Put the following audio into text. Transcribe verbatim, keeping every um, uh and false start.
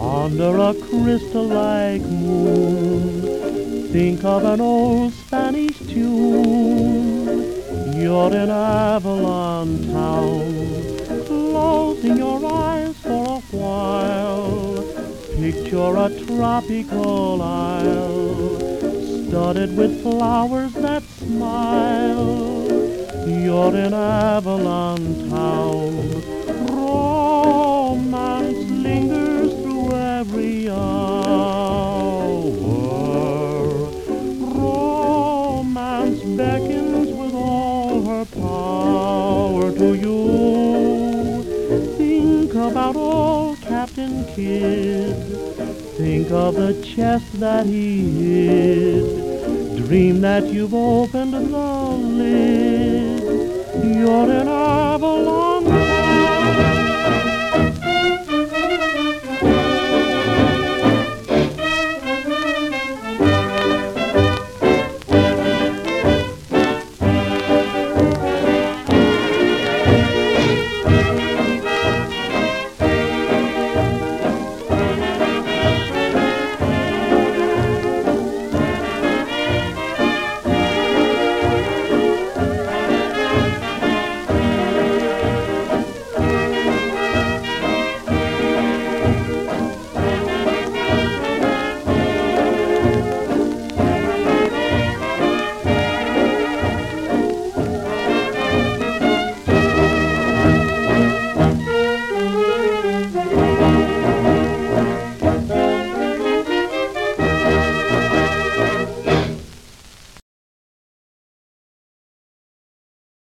Under a crystal-like moon, think of an old Spanish tune. You're in Avalon town, closing your eyes for a while. Picture a tropical isle, studded with flowers that smile. You're in Avalon town, romance lingers through every hour. Romance beckons with all her power to you. Think about old Captain Kidd, think of the chest that he hid. Dream that you've opened the lid. You're in Avalon